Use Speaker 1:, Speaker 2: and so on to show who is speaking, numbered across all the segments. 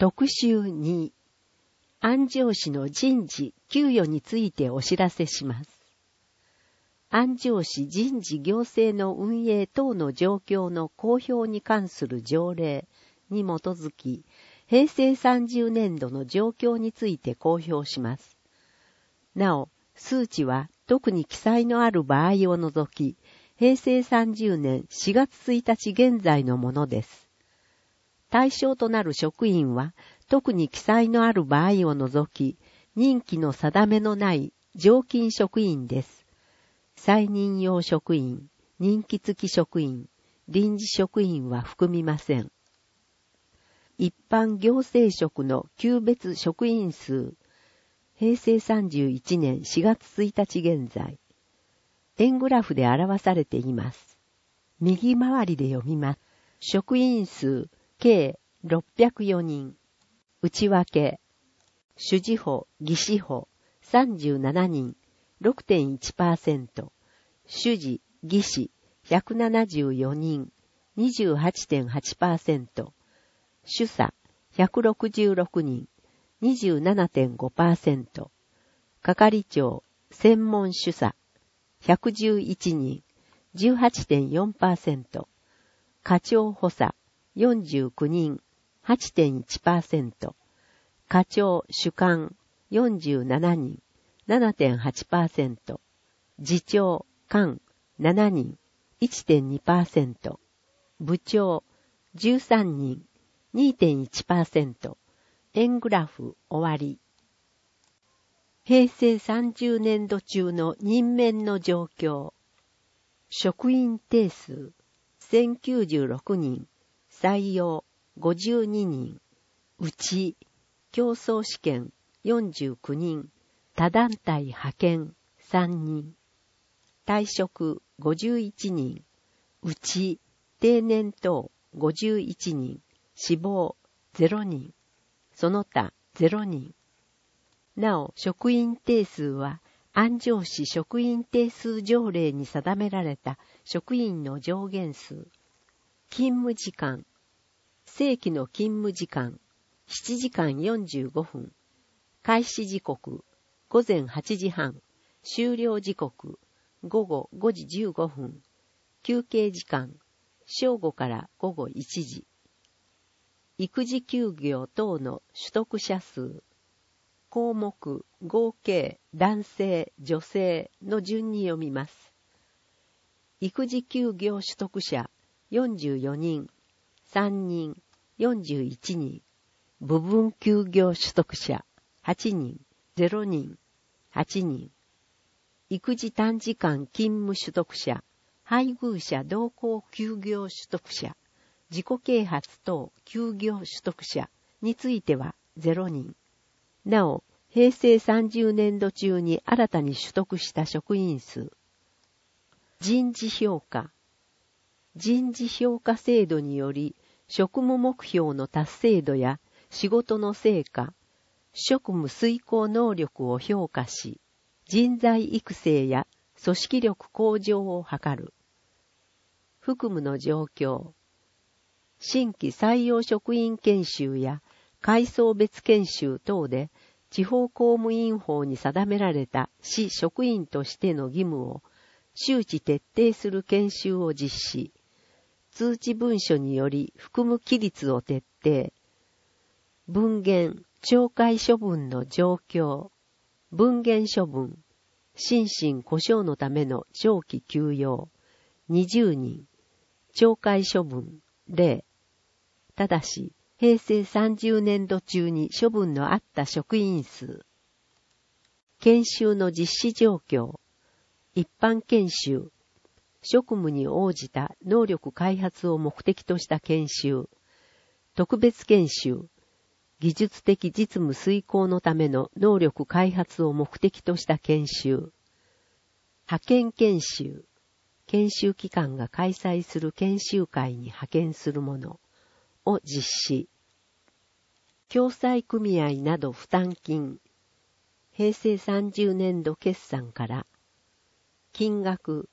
Speaker 1: 特集2、安城市の人事給与についてお知らせします。安城市人事行政の運営等の状況の公表に関する条例に基づき、平成30年度の状況について公表します。なお、数値は特に記載のある場合を除き、平成30年4月1日現在のものです。対象となる職員は、特に記載のある場合を除き、任期の定めのない常勤職員です。再任用職員、任期付き職員、臨時職員は含みません。一般行政職の級別職員数、平成31年4月1日現在、円グラフで表されています。右回りで読みます。職員数、計604人。内訳、主事補、技師補、37人、6.1%。主事、技師、174人、28.8%。主査、166人、27.5%。係長、専門主査、111人、18.4%。課長補佐、49人、8.1%。課長主幹、47人、7.8%。次長、官、7人、1.2%。部長、13人、2.1%。円グラフ終わり。平成30年度中の任免の状況。職員定数、1096人、採用、52人、うち、競争試験、49人、他団体派遣、3人、退職、51人、うち、定年等、51人、死亡、0人、その他、0人。なお、職員定数は、安城市職員定数条例に定められた職員の上限数。勤務時間。正規の勤務時間、7時間45分。開始時刻、午前8時半。終了時刻、午後5時15分。休憩時間、正午から午後1時。育児休業等の取得者数。項目、合計、男性、女性の順に読みます。育児休業取得者、44人、3人、41人。部分休業取得者、8人、0人、8人。育児短時間勤務取得者、配偶者同行休業取得者、自己啓発等休業取得者については0人。なお、平成30年度中に新たに取得した職員数。人事評価。人事評価制度により、職務目標の達成度や仕事の成果、職務遂行能力を評価し、人材育成や組織力向上を図る。服務の状況。新規採用職員研修や階層別研修等で、地方公務員法に定められた市職員としての義務を周知徹底する研修を実施。通知文書により含む規律を徹底。分限、懲戒処分の状況。分限処分。心神故障のための長期休養。20人。懲戒処分。0。ただし、平成30年度中に処分のあった職員数。研修の実施状況。一般研修。職務に応じた能力開発を目的とした研修。特別研修。技術的実務遂行のための能力開発を目的とした研修。派遣研修。研修機関が開催する研修会に派遣するものを実施。共済組合など負担金。平成30年度決算から、金額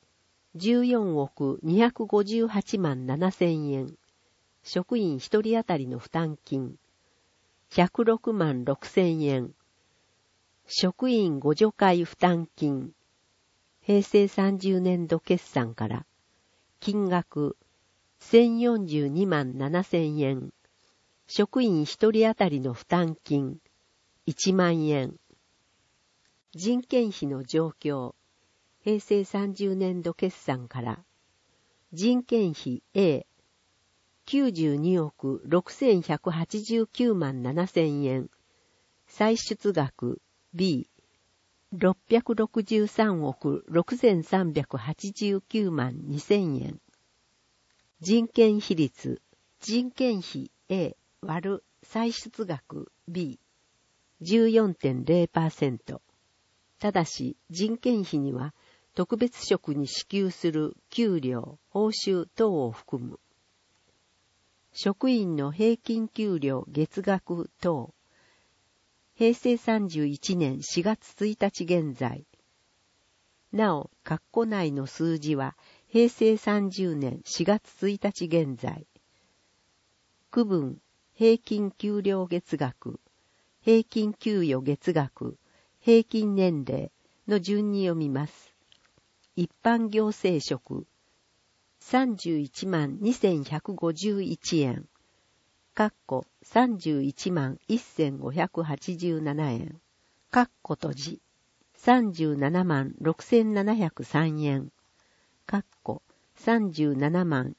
Speaker 1: 14億258万7千円。職員1人当たりの負担金。 106万6千円。職員互助会負担金。平成30年度決算から、金額1042万7千円。職員1人当たりの負担金1万円。人件費の状況。平成30年度決算から、人件費 A、92億6189万7千円。歳出額 B、663億6389万2千円。人件費率。人件費 A 割る歳出額 B、14.0%。ただし、人件費には特別職に支給する給料、報酬等を含む。職員の平均給料月額等。平成31年4月1日現在。なお、括弧内の数字は平成30年4月1日現在。区分、平均給料月額、平均給与月額、平均年齢の順に読みます。一般行政職、31万2151円。括弧31万1587円。括弧閉じ。37万6703円。括弧37万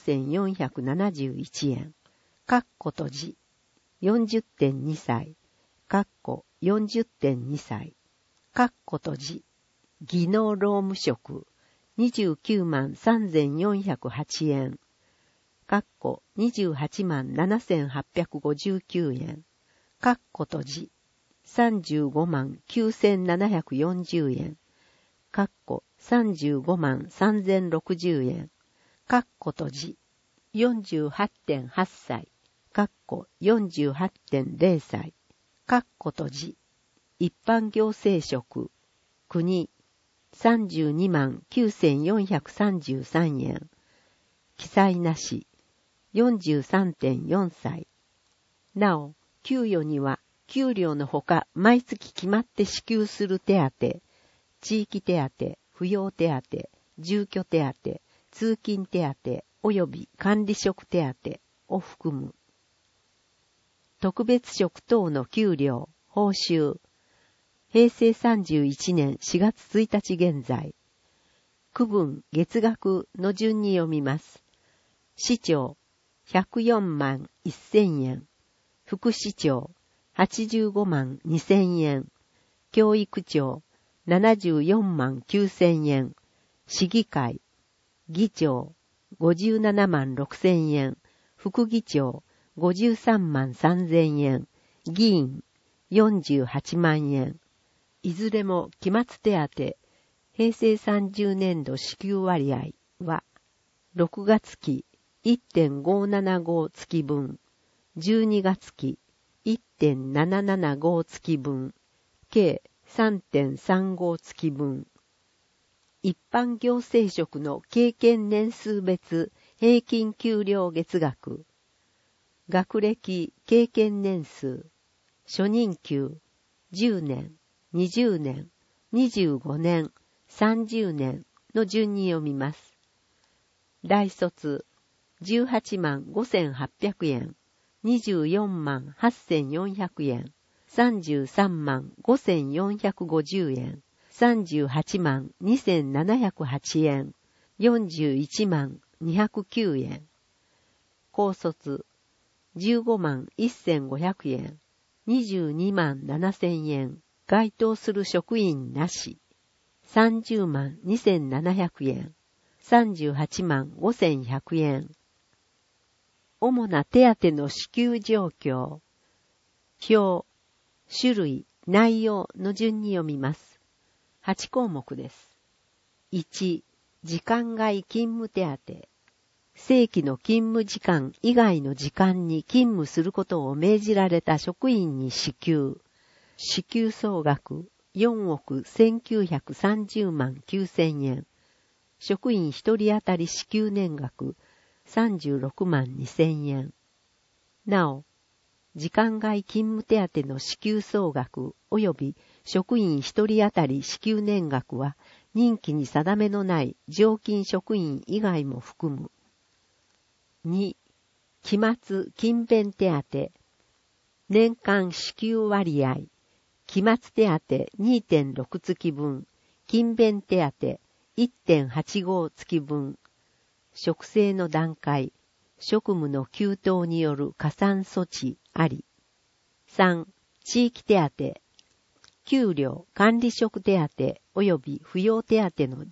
Speaker 1: 4471円。括弧閉じ。40.2 歳。括弧40.2 歳。括弧閉じ。技能労務職。29万3408円。括弧28万7859円。括弧閉じ。35万9740円。括弧35万3060円。括弧閉じ。48.8 歳。括弧 48.0 歳。括弧閉じ。一般行政職。国。32万9433円。記載なし。43.4 歳。なお、給与には、給料のほか毎月決まって支給する手当、地域手当、扶養手当、住居手当、通勤手当及び管理職手当を含む。特別職等の給料、報酬。平成31年4月1日現在。区分月額の順に読みます。市長、104万1000円。副市長、85万2000円。教育長、74万9000円。市議会、議長、57万6000円。副議長、53万3000円。議員、48万円。いずれも期末手当、平成30年度支給割合は、6月期 1.575 月分、12月期 1.775 月分、計 3.35 月分。一般行政職の経験年数別平均給料月額。学歴経験年数。初任給10年、20年、25年、30年の順に読みます。大卒18万5800円、24万8400円、33万5450円、38万2708円、41万209円。高卒15万1500円、22万7000円。該当する職員なし。30万2700円。38万5100円。主な手当の支給状況。表、種類、内容の順に読みます。8項目です。1、時間外勤務手当。正規の勤務時間以外の時間に勤務することを命じられた職員に支給。支給総額4億1930万9000円。職員1人当たり支給年額36万2000円。なお、 時間外勤務手当の支給総額及び職員一人当たり支給年額は任期に定めのない常勤職員以外も含む。2、期末勤勉手当、年間支給割合、期末手当 2.6 月分、勤勉手当 1.85 月分、職制の段階、職務の急騰による加算措置あり。3、地域手当、給料、管理職手当及び扶養手当の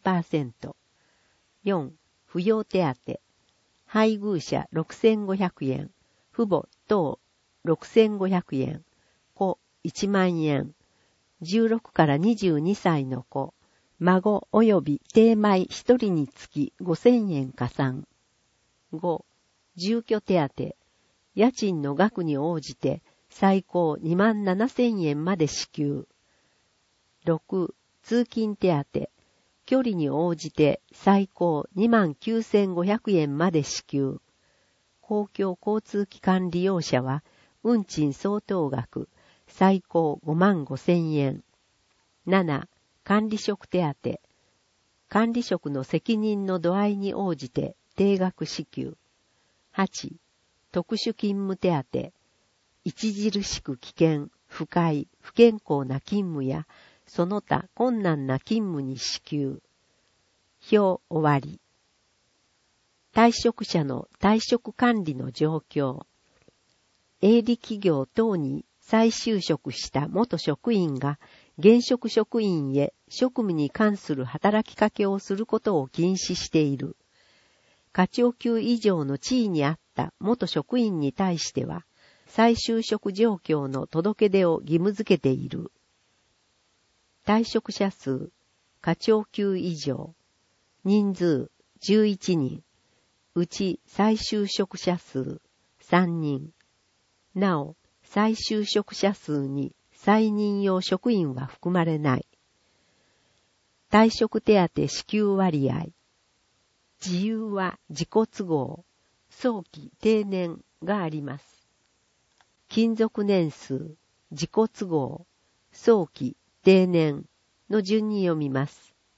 Speaker 1: 12%。4、扶養手当、配偶者6500円、父母等6500円、子1万円、16から22歳の子、孫及び低米1人につき5000円加算。5、住居手当、家賃の額に応じて最高27000円まで支給。6、通勤手当、距離に応じて最高29500円まで支給。公共交通機関利用者は運賃相当額最高55000円。7、管理職手当、管理職の責任の度合いに応じて定額支給。8、特殊勤務手当、著しく危険、不快、不健康な勤務やその他困難な勤務に支給。表終わり。退職者の退職管理の状況。営利企業等に再就職した元職員が現職職員へ職務に関する働きかけをすることを禁止している。課長級以上の地位にあった元職員に対しては、再就職状況の届け出を義務付けている。退職者数、課長級以上、人数11人、うち再就職者数3人。なお、再就職者数に再任用職員は含まれない。退職手当支給割合。自由は自己都合、早期定年があります。勤続年数、自己都合、早期定年の順に読みます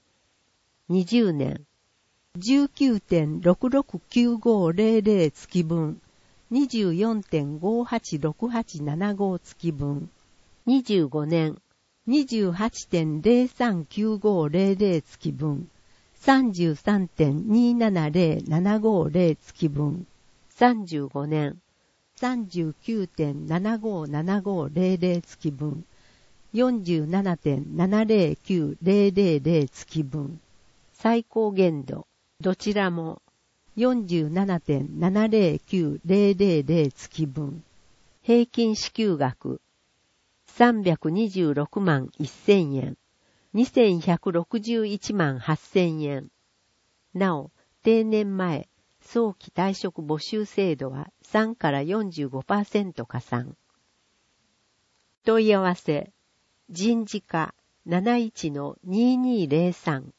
Speaker 1: 。20年、19.669500 月分、24.586875 月分。25年、28.039500 月分、33.270750 月分。35年、39.757500 月分、47.709000 月分。最高限度、どちらも 47.709000 月分。平均支給額、326万1000円、2161万8000円。なお、定年前、早期退職募集制度は3から 45% 加算。問い合わせ、人事課 71-2203